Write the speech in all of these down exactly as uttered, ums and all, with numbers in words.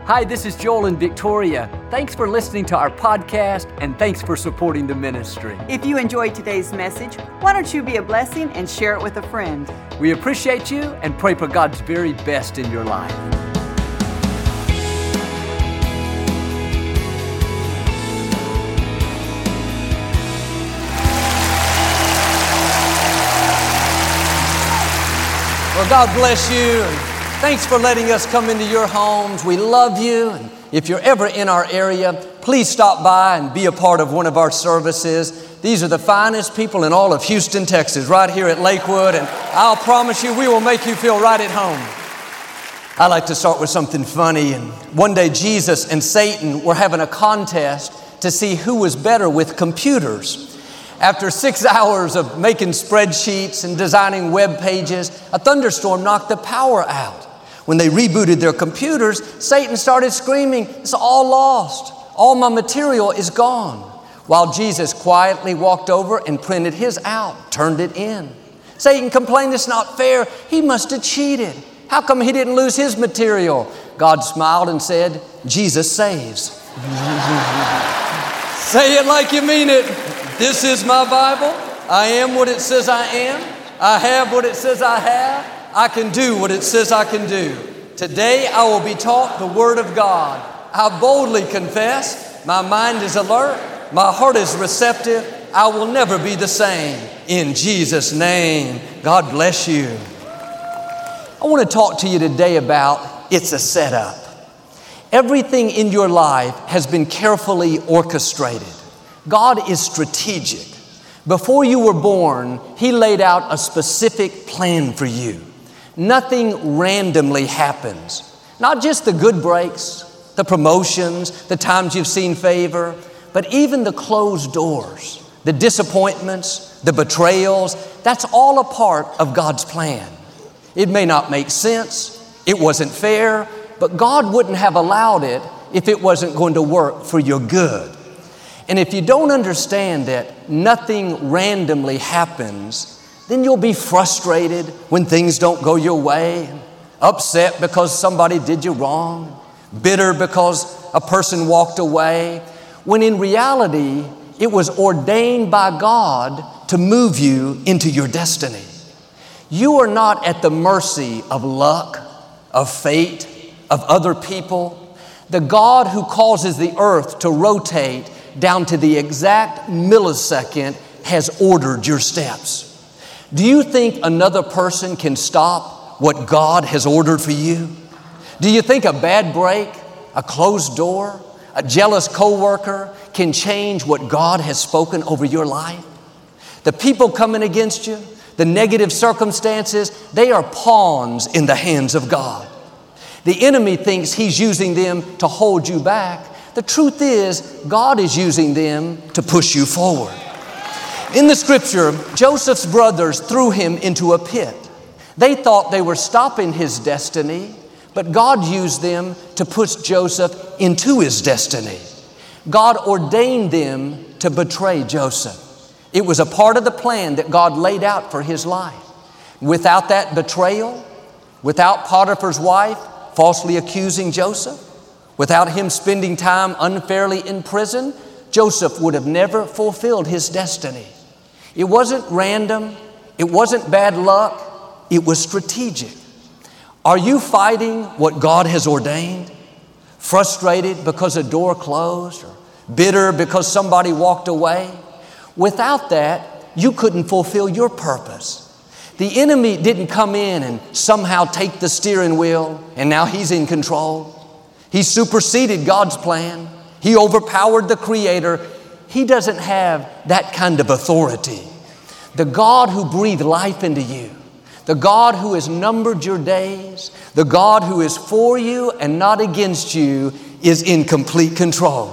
Hi, this is Joel and Victoria. Thanks for listening to our podcast, and thanks for supporting the ministry. If you enjoyed today's message, why don't you be a blessing and share it with a friend? We appreciate you and pray for God's very best in your life. Well, God bless you. Thanks for letting us come into your homes. We love you. And if you're ever in our area, please stop by and be a part of one of our services. These are the finest people in all of Houston, Texas, right here at Lakewood. And I'll promise you, we will make you feel right at home. I like to start with something funny. And one day, Jesus and Satan were having a contest to see who was better with computers. After six hours of making spreadsheets and designing web pages, a thunderstorm knocked the power out. When they rebooted their computers, Satan started screaming, "It's all lost. All my material is gone." While Jesus quietly walked over and printed his out, turned it in. Satan complained, "It's not fair. He must have cheated. How come he didn't lose his material?" God smiled and said, "Jesus saves." Say it like you mean it. This is my Bible. I am what it says I am. I have what it says I have. I can do what it says I can do. Today I will be taught the Word of God. I boldly confess, my mind is alert, my heart is receptive. I will never be the same. In Jesus' name, God bless you. I want to talk to you today about it's a setup. Everything in your life has been carefully orchestrated. God is strategic. Before you were born, He laid out a specific plan for you. Nothing randomly happens. Not just the good breaks, the promotions, the times you've seen favor, but even the closed doors, the disappointments, the betrayals. That's all a part of God's plan. It may not make sense. It wasn't fair, but God wouldn't have allowed it if it wasn't going to work for your good. And if you don't understand that nothing randomly happens, then you'll be frustrated when things don't go your way, upset because somebody did you wrong, bitter because a person walked away, when in reality, it was ordained by God to move you into your destiny. You are not at the mercy of luck, of fate, of other people. The God who causes the earth to rotate down to the exact millisecond has ordered your steps. Do you think another person can stop what God has ordered for you? Do you think a bad break, a closed door, a jealous coworker can change what God has spoken over your life? The people coming against you, the negative circumstances, they are pawns in the hands of God. The enemy thinks he's using them to hold you back. The truth is, God is using them to push you forward. In the scripture, Joseph's brothers threw him into a pit. They thought they were stopping his destiny, but God used them to push Joseph into his destiny. God ordained them to betray Joseph. It was a part of the plan that God laid out for his life. Without that betrayal, without Potiphar's wife falsely accusing Joseph, without him spending time unfairly in prison, Joseph would have never fulfilled his destiny. It wasn't random. It wasn't bad luck. It was strategic. Are you fighting what God has ordained? Frustrated because a door closed, or bitter because somebody walked away? Without that, you couldn't fulfill your purpose. The enemy didn't come in and somehow take the steering wheel and now he's in control. He superseded God's plan. He overpowered the Creator. He doesn't have that kind of authority. The God who breathed life into you, the God who has numbered your days, the God who is for you and not against you is in complete control.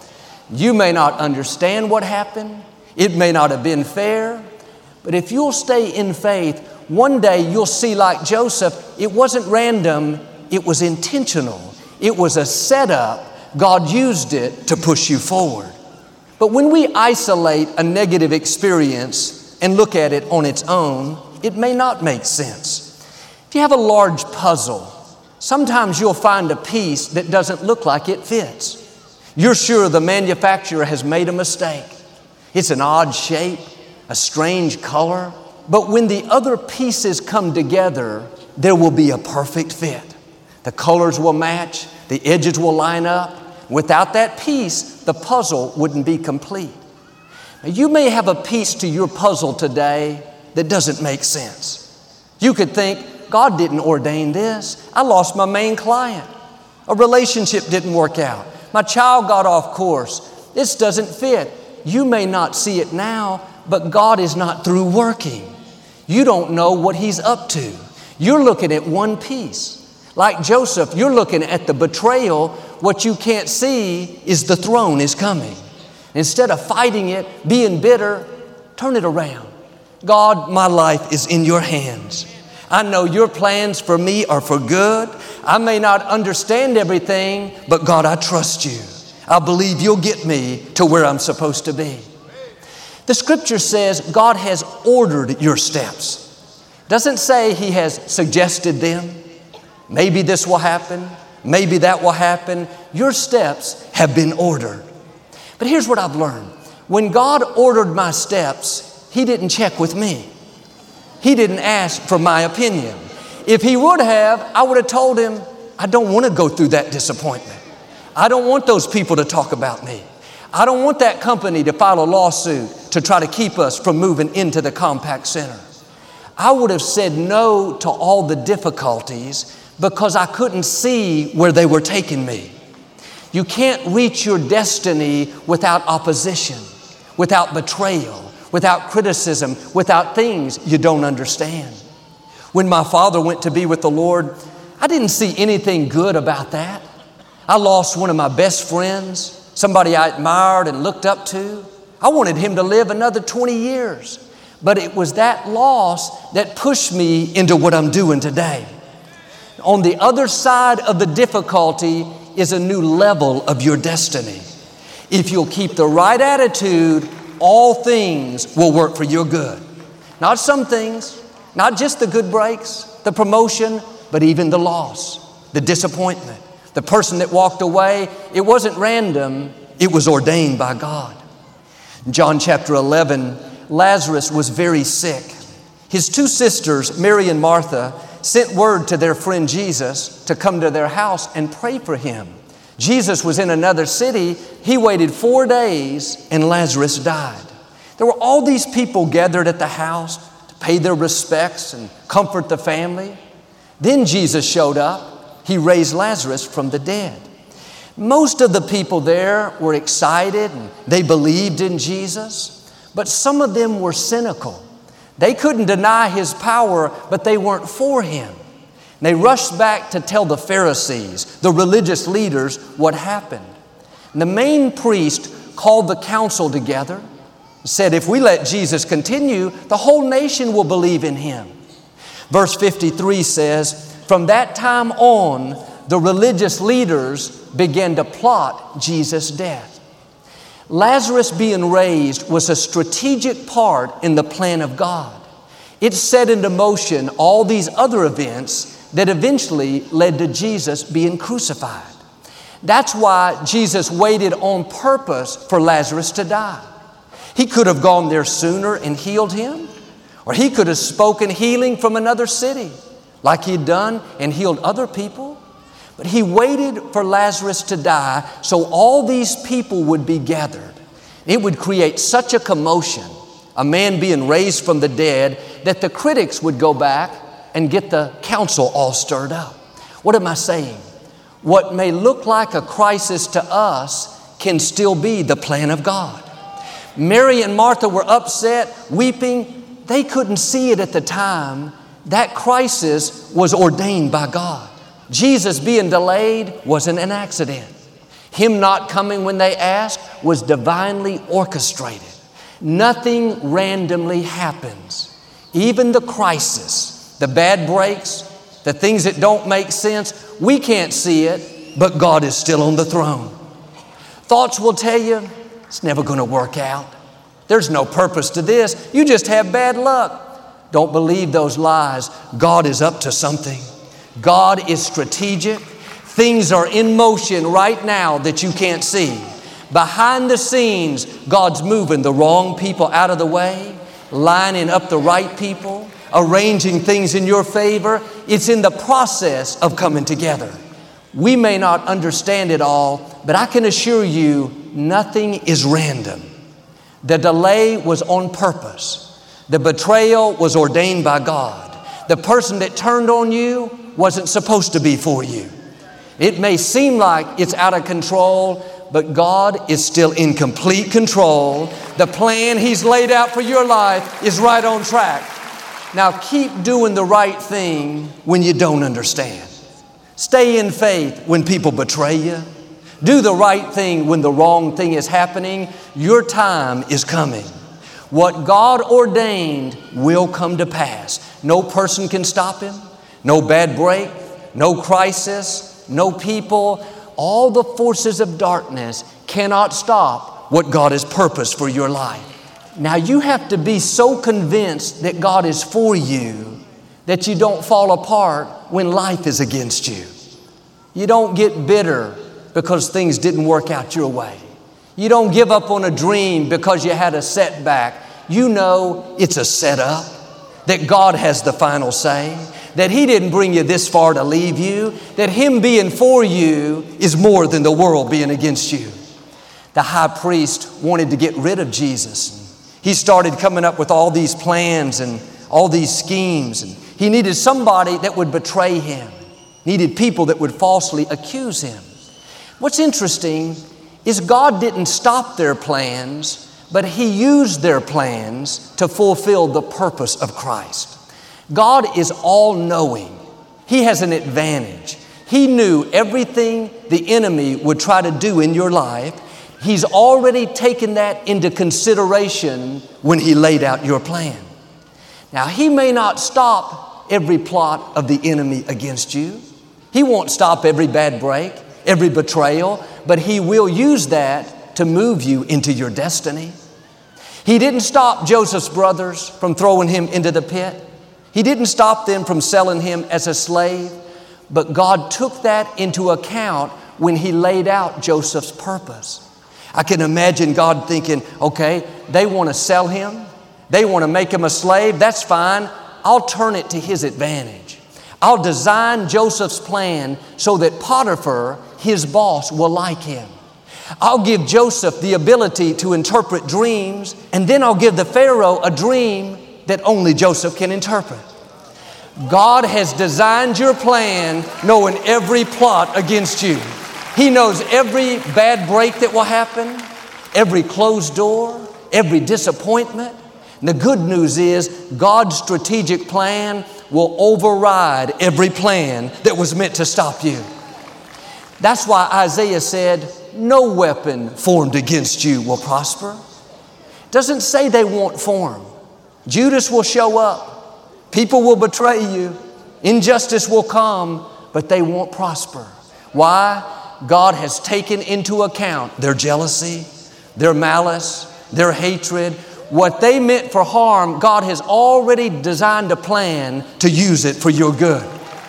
You may not understand what happened. It may not have been fair. But if you'll stay in faith, one day you'll see, like Joseph, it wasn't random, it was intentional. It was a setup. God used it to push you forward. But when we isolate a negative experience and look at it on its own, it may not make sense. If you have a large puzzle Sometimes you'll find a piece that doesn't look like it fits. You're sure the manufacturer has made a mistake. It's an odd shape, a strange color, but when the other pieces come together, there will be a perfect fit. The colors will match, the edges will line up. Without that piece, the puzzle wouldn't be complete. Now, you may have a piece to your puzzle today that doesn't make sense. You could think, God didn't ordain this. I lost my main client. A relationship didn't work out. My child got off course. This doesn't fit. You may not see it now, but God is not through working. You don't know what He's up to. You're looking at one piece. Like Joseph, you're looking at the betrayal. What you can't see is the throne is coming. Instead of fighting it, being bitter, turn it around. God, my life is in your hands. I know your plans for me are for good. I may not understand everything, but God, I trust you. I believe you'll get me to where I'm supposed to be. The scripture says God has ordered your steps. Doesn't say He has suggested them. Maybe this will happen. Maybe that will happen. Your steps have been ordered. But here's what I've learned. When God ordered my steps, He didn't check with me. He didn't ask for my opinion. If He would have, I would have told Him, I don't want to go through that disappointment. I don't want those people to talk about me. I don't want that company to file a lawsuit to try to keep us from moving into the Compaq Center. I would have said no to all the difficulties because I couldn't see where they were taking me. You can't reach your destiny without opposition, without betrayal, without criticism, without things you don't understand. When my father went to be with the Lord, I didn't see anything good about that. I lost one of my best friends, somebody I admired and looked up to. I wanted him to live another twenty years. But it was that loss that pushed me into what I'm doing today. On the other side of the difficulty is a new level of your destiny. If you'll keep the right attitude, all things will work for your good. Not some things, not just the good breaks, the promotion, but even the loss, the disappointment. The person that walked away, it wasn't random, it was ordained by God. In John chapter eleven, Lazarus was very sick. His two sisters, Mary and Martha, sent word to their friend Jesus to come to their house and pray for him. Jesus was in another city. He waited four days and Lazarus died. There were all these people gathered at the house to pay their respects and comfort the family. Then Jesus showed up. He raised Lazarus from the dead. Most of the people there were excited and they believed in Jesus, but some of them were cynical. They couldn't deny His power, but they weren't for Him. They rushed back to tell the Pharisees, the religious leaders, what happened. And the main priest called the council together and said, if we let Jesus continue, the whole nation will believe in Him. Verse fifty-three says, from that time on, the religious leaders began to plot Jesus' death. Lazarus being raised was a strategic part in the plan of God. It set into motion all these other events that eventually led to Jesus being crucified. That's why Jesus waited on purpose for Lazarus to die. He could have gone there sooner and healed him, or He could have spoken healing from another city like He'd done and healed other people. But He waited for Lazarus to die so all these people would be gathered. It would create such a commotion, a man being raised from the dead, that the critics would go back and get the council all stirred up. What am I saying? What may look like a crisis to us can still be the plan of God. Mary and Martha were upset, weeping. They couldn't see it at the time. That crisis was ordained by God. Jesus being delayed wasn't an accident. Him not coming when they asked was divinely orchestrated. Nothing randomly happens. Even the crisis, the bad breaks, the things that don't make sense, we can't see it, but God is still on the throne. Thoughts will tell you, it's never going to work out. There's no purpose to this. You just have bad luck. Don't believe those lies. God is up to something. God is strategic. Things are in motion right now that you can't see. Behind the scenes, God's moving the wrong people out of the way, lining up the right people, arranging things in your favor. It's in the process of coming together. We may not understand it all, but I can assure you nothing is random. The delay was on purpose. The betrayal was ordained by God. The person that turned on you wasn't supposed to be for you. It may seem like it's out of control, but God is still in complete control. The plan He's laid out for your life is right on track. Now keep doing the right thing when you don't understand. Stay in faith when people betray you. Do the right thing when the wrong thing is happening. Your time is coming. What God ordained will come to pass. No person can stop Him. No bad break. No crisis. No people. All the forces of darkness cannot stop what God has purposed for your life. Now you have to be so convinced that God is for you that you don't fall apart when life is against you. You don't get bitter because things didn't work out your way. You don't give up on a dream because you had a setback. You know it's a setup, that God has the final say, that He didn't bring you this far to leave you, that Him being for you is more than the world being against you. The high priest wanted to get rid of Jesus. He started coming up with all these plans and all these schemes. And he needed somebody that would betray Him, needed people that would falsely accuse Him. What's interesting is God didn't stop their plans, but He used their plans to fulfill the purpose of Christ. God is all-knowing. He has an advantage. He knew everything the enemy would try to do in your life. He's already taken that into consideration when He laid out your plan. Now, He may not stop every plot of the enemy against you. He won't stop every bad break, every betrayal, but He will use that to move you into your destiny. He didn't stop Joseph's brothers from throwing him into the pit. He didn't stop them from selling him as a slave, but God took that into account when He laid out Joseph's purpose. I can imagine God thinking, okay, they want to sell him. They want to make him a slave. That's fine. I'll turn it to his advantage. I'll design Joseph's plan so that Potiphar, his boss, will like him. I'll give Joseph the ability to interpret dreams, and then I'll give the Pharaoh a dream that only Joseph can interpret. God has designed your plan knowing every plot against you. He knows every bad break that will happen, every closed door, every disappointment. And the good news is God's strategic plan will override every plan that was meant to stop you. That's why Isaiah said, no weapon formed against you will prosper. It doesn't say they won't form. Judas will show up. People will betray you. Injustice will come, but they won't prosper. Why? God has taken into account their jealousy, their malice, their hatred. What they meant for harm, God has already designed a plan to use it for your good.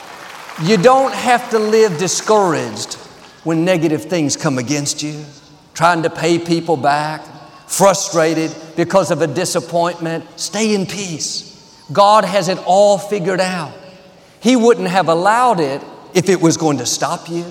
You don't have to live discouraged when negative things come against you, trying to pay people back, frustrated because of a disappointment. Stay in peace. God has it all figured out. He wouldn't have allowed it if it was going to stop you.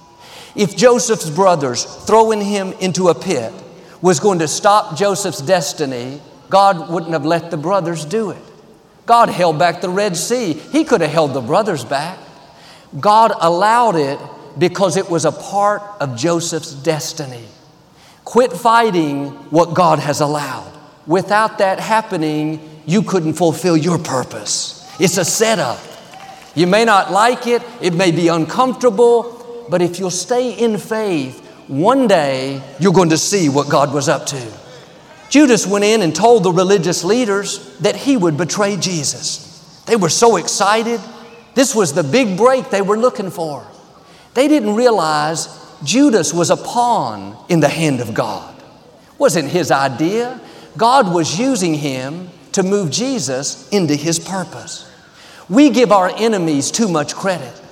If Joseph's brothers throwing him into a pit was going to stop Joseph's destiny, God wouldn't have let the brothers do it. God held back the Red Sea. He could have held the brothers back. God allowed it because it was a part of Joseph's destiny. Quit fighting what God has allowed. Without that happening, you couldn't fulfill your purpose. It's a setup. You may not like it. It may be uncomfortable. But if you'll stay in faith, one day you're going to see what God was up to. Judas went in and told the religious leaders that he would betray Jesus. They were so excited. This was the big break they were looking for. They didn't realize Judas was a pawn in the hand of God. It wasn't his idea. God was using him to move Jesus into His purpose. We give our enemies too much credit.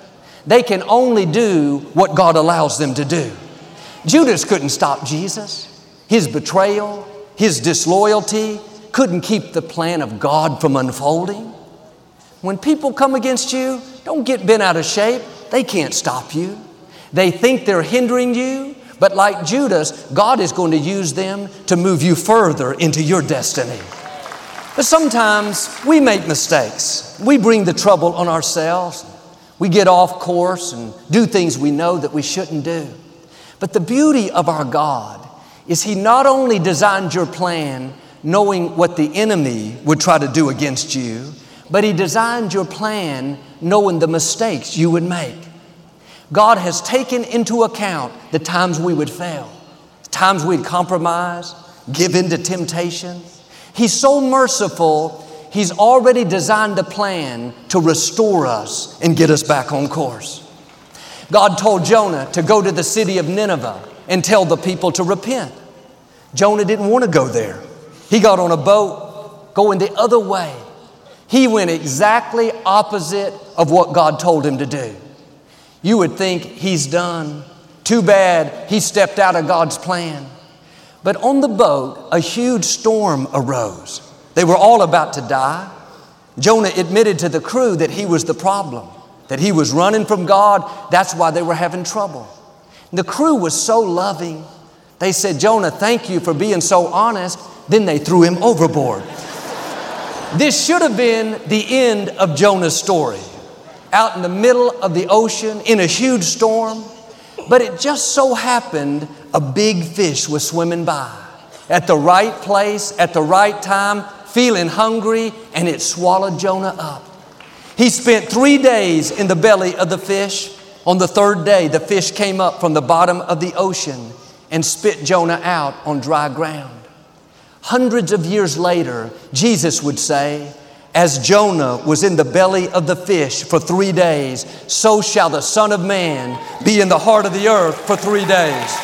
They can only do what God allows them to do. Judas couldn't stop Jesus. His betrayal, his disloyalty couldn't keep the plan of God from unfolding. When people come against you, don't get bent out of shape. They can't stop you. They think they're hindering you, but like Judas, God is going to use them to move you further into your destiny. But sometimes we make mistakes. We bring the trouble on ourselves. We get off course and do things we know that we shouldn't do. But the beauty of our God is He not only designed your plan knowing what the enemy would try to do against you, but He designed your plan knowing the mistakes you would make. God has taken into account the times we would fail, the times we'd compromise, give in to temptation. He's so merciful, He's already designed a plan to restore us and get us back on course. God told Jonah to go to the city of Nineveh and tell the people to repent. Jonah didn't want to go there. He got on a boat going the other way. He went exactly opposite of what God told him to do. You would think he's done. Too bad he stepped out of God's plan. But on the boat, a huge storm arose. They were all about to die. Jonah admitted to the crew that he was the problem, that he was running from God. That's why they were having trouble. The crew was so loving. They said, Jonah, thank you for being so honest. Then they threw him overboard. This should have been the end of Jonah's story. Out in the middle of the ocean in a huge storm. But it just so happened a big fish was swimming by at the right place, at the right time, feeling hungry, and it swallowed Jonah up. He spent three days in the belly of the fish. On the third day, the fish came up from the bottom of the ocean and spit Jonah out on dry ground. Hundreds of years later, Jesus would say, as Jonah was in the belly of the fish for three days, so shall the Son of Man be in the heart of the earth for three days.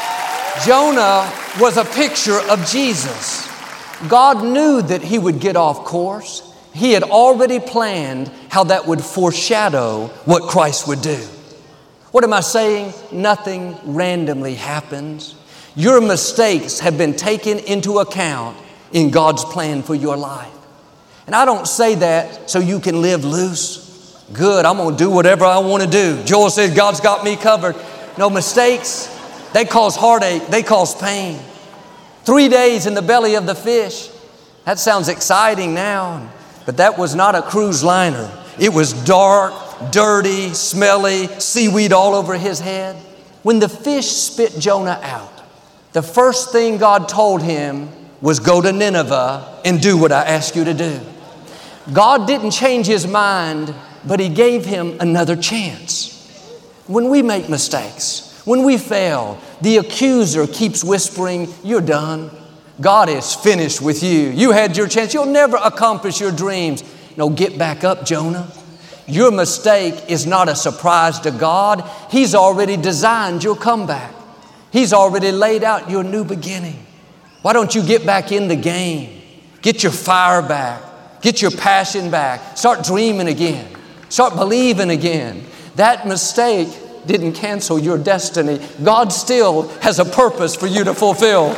Jonah was a picture of Jesus. God knew that he would get off course. He had already planned how that would foreshadow what Christ would do. What am I saying? Nothing randomly happens. Your mistakes have been taken into account in God's plan for your life. And I don't say that so you can live loose. Good, I'm going to do whatever I want to do. Joel said, God's got me covered. No, mistakes, they cause heartache, they cause pain. Three days in the belly of the fish. That sounds exciting now, but that was not a cruise liner. It was dark, dirty, smelly, seaweed all over his head. When the fish spit Jonah out, the first thing God told him was go to Nineveh and do what I asked you to do. God didn't change his mind, but he gave him another chance. When we make mistakes, when we fail, the accuser keeps whispering, you're done. God is finished with you. You had your chance. You'll never accomplish your dreams. No, get back up, Jonah. Your mistake is not a surprise to God. He's already designed your comeback. He's already laid out your new beginning. Why don't you get back in the game? Get your fire back. Get your passion back. Start dreaming again. Start believing again. That mistake didn't cancel your destiny. God still has a purpose for you to fulfill.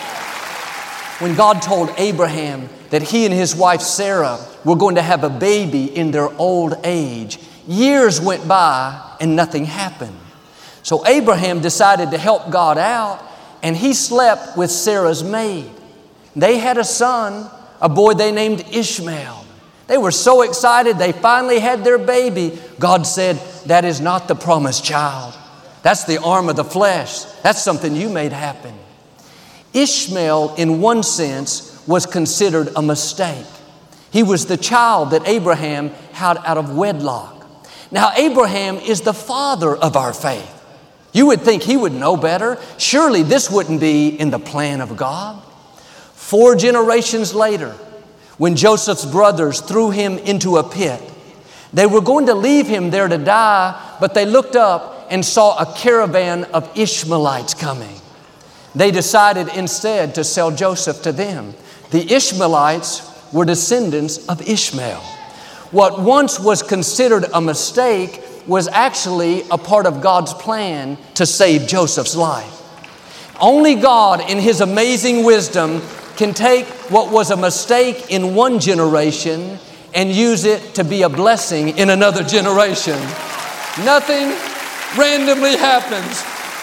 When God told Abraham that he and his wife Sarah were going to have a baby in their old age, years went by and nothing happened. So Abraham decided to help God out, and he slept with Sarah's maid. They had a son, a boy they named Ishmael. They were so excited they finally had their baby. God said, that is not the promised child. That's the arm of the flesh. That's something you made happen. Ishmael, in one sense, was considered a mistake. He was the child that Abraham had out of wedlock. Now, Abraham is the father of our faith. You would think he would know better. Surely this wouldn't be in the plan of God. Four generations later, when Joseph's brothers threw him into a pit, they were going to leave him there to die, but they looked up and saw a caravan of Ishmaelites coming. They decided instead to sell Joseph to them. The Ishmaelites were descendants of Ishmael. What once was considered a mistake was actually a part of God's plan to save Joseph's life. Only God, in His amazing wisdom, can take what was a mistake in one generation and use it to be a blessing in another generation. Nothing randomly happens.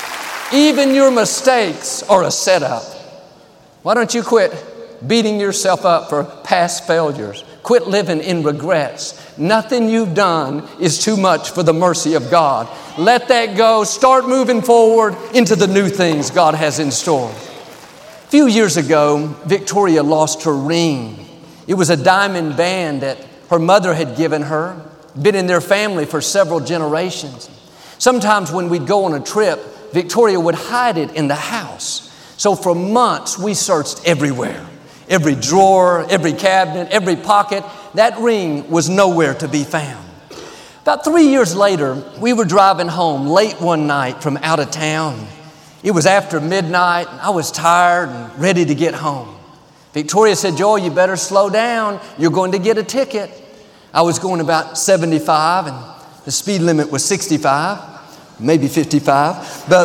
Even your mistakes are a setup. Why don't you quit beating yourself up for past failures? Quit living in regrets. Nothing you've done is too much for the mercy of God. Let that go. Start moving forward into the new things God has in store. A few years ago, Victoria lost her ring. It was a diamond band that her mother had given her, been in their family for several generations. Sometimes when we'd go on a trip, Victoria would hide it in the house. So for months, we searched everywhere. Every drawer, every cabinet, every pocket. That ring was nowhere to be found. About three years later, we were driving home late one night from out of town. It was after midnight, and I was tired and ready to get home. Victoria said, "Joel, you better slow down. You're going to get a ticket." I was going about seventy-five, and the speed limit was sixty-five, maybe fifty-five, but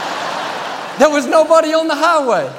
there was nobody on the highway.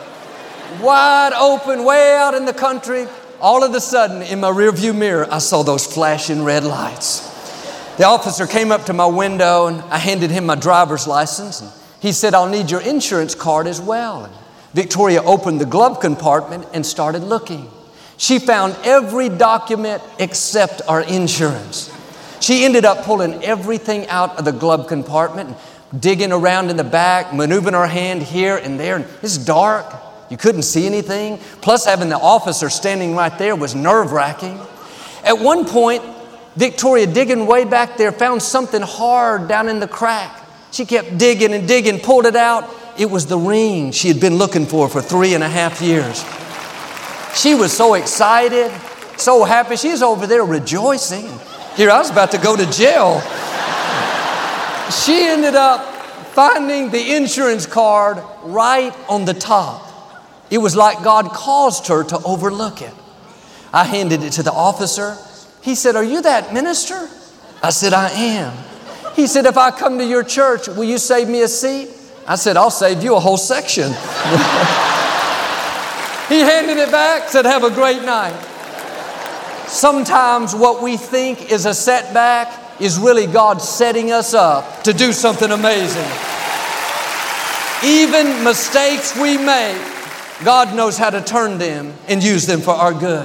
Wide open, way out in the country. All of a sudden, in my rearview mirror, I saw those flashing red lights. The officer came up to my window, and I handed him my driver's license. And he said, "I'll need your insurance card as well." And Victoria opened the glove compartment and started looking. She found every document except our insurance. She ended up pulling everything out of the glove compartment, and digging around in the back, maneuvering her hand here and there. And it's dark. You couldn't see anything. Plus, having the officer standing right there was nerve-wracking. At one point, Victoria, digging way back there, found something hard down in the crack. She kept digging and digging, pulled it out. It was the ring she had been looking for for three and a half years. She was so excited, so happy. She's over there rejoicing. Here, I was about to go to jail. She ended up finding the insurance card right on the top. It was like God caused her to overlook it. I handed it to the officer. He said, "Are you that minister?" I said, "I am." He said, "If I come to your church, will you save me a seat?" I said, "I'll save you a whole section." He handed it back, said, "Have a great night." Sometimes what we think is a setback is really God setting us up to do something amazing. Even mistakes we make, God knows how to turn them and use them for our good.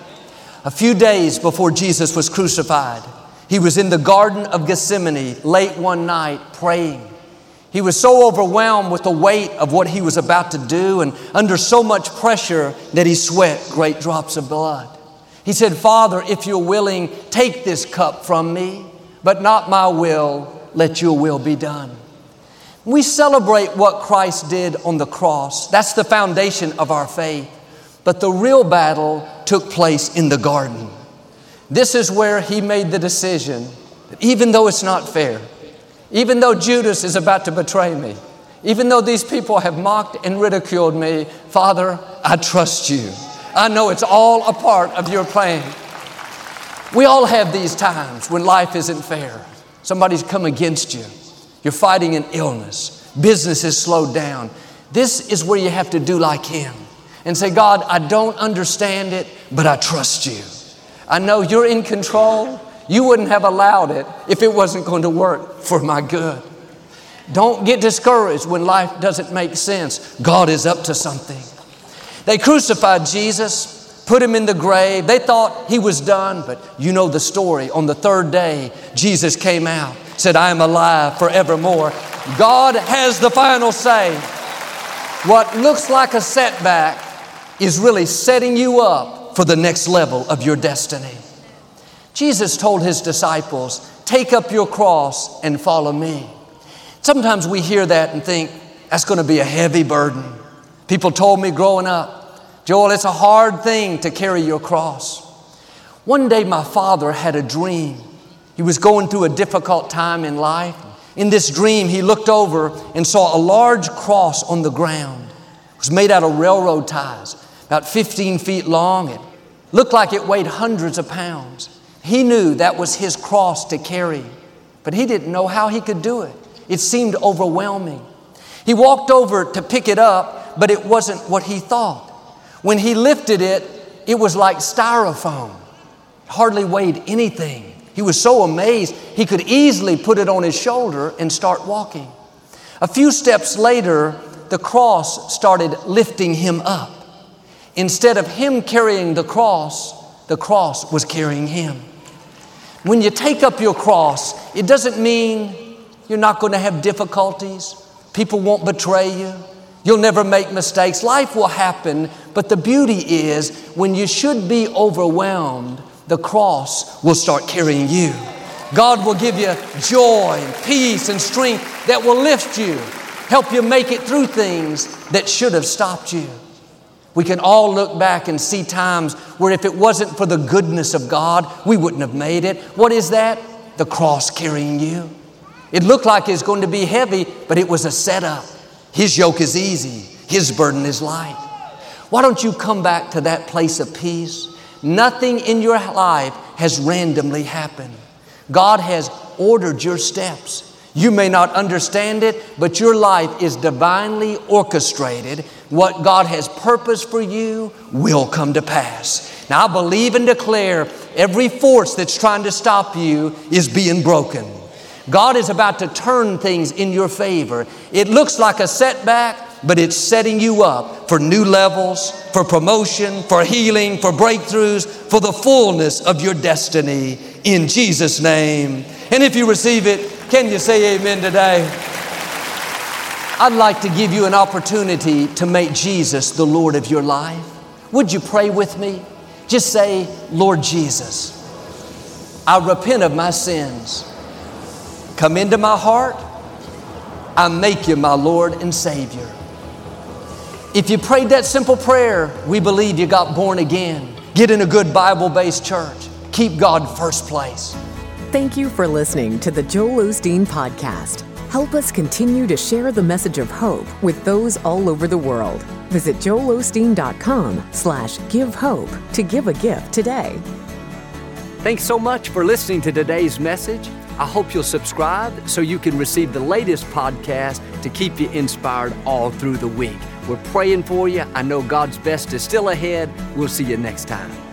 A few days before Jesus was crucified, He was in the Garden of Gethsemane late one night praying. He was so overwhelmed with the weight of what He was about to do and under so much pressure that He sweat great drops of blood. He said, "Father, if you're willing, take this cup from me, but not my will, let your will be done." We celebrate what Christ did on the cross. That's the foundation of our faith. But the real battle took place in the garden. This is where He made the decision that even though it's not fair, even though Judas is about to betray me, even though these people have mocked and ridiculed me, Father, I trust you. I know it's all a part of your plan. We all have these times when life isn't fair. Somebody's come against you. You're fighting an illness. Business is slowed down. This is where you have to do like Him and say, "God, I don't understand it, but I trust you. I know you're in control. You wouldn't have allowed it if it wasn't going to work for my good." Don't get discouraged when life doesn't make sense. God is up to something. They crucified Jesus, put Him in the grave. They thought He was done, but you know the story. On the third day, Jesus came out, said, "I am alive forevermore." God has the final say. What looks like a setback is really setting you up for the next level of your destiny. Jesus told His disciples, "Take up your cross and follow me." Sometimes we hear that and think, that's going to be a heavy burden. People told me growing up, "Joel, it's a hard thing to carry your cross." One day my father had a dream. He was going through a difficult time in life. In this dream, he looked over and saw a large cross on the ground. It was made out of railroad ties, about fifteen feet long. It looked like it weighed hundreds of pounds. He knew that was his cross to carry. but he didn't know how he could do it. It seemed overwhelming. He walked over to pick it up, but it wasn't what he thought. When he lifted it, it was like styrofoam. Hardly weighed anything. He was so amazed he could easily put it on his shoulder and start walking. A few steps later, the cross started lifting him up. Instead of him carrying the cross, the cross was carrying him. When you take up your cross, it doesn't mean you're not going to have difficulties. People won't betray you. You'll never make mistakes. Life will happen, but the beauty is when you should be overwhelmed, the cross will start carrying you. God will give you joy and peace and strength that will lift you, help you make it through things that should have stopped you. We can all look back and see times where if it wasn't for the goodness of God, we wouldn't have made it. What is that? The cross carrying you. It looked like it's going to be heavy, but it was a setup. His yoke is easy. His burden is light. Why don't you come back to that place of peace? Nothing in your life has randomly happened. God has ordered your steps. You may not understand it, but your life is divinely orchestrated. What God has purposed for you will come to pass. Now, I believe and declare every force that's trying to stop you is being broken. God is about to turn things in your favor. It looks like a setback, but it's setting you up for new levels, for promotion, for healing, for breakthroughs, for the fullness of your destiny in Jesus' name. And if you receive it, can you say amen today? I'd like to give you an opportunity to make Jesus the Lord of your life. Would you pray with me? Just say, Lord Jesus, I repent of my sins. Come into my heart. I make you my Lord and Savior. If you prayed that simple prayer, we believe you got born again. Get in a good Bible-based church. Keep God first place. Thank you for listening to the Joel Osteen Podcast. Help us continue to share the message of hope with those all over the world. Visit joelosteen.com slash give hope to give a gift today. Thanks so much for listening to today's message. I hope you'll subscribe so you can receive the latest podcast to keep you inspired all through the week. We're praying for you. I know God's best is still ahead. We'll see you next time.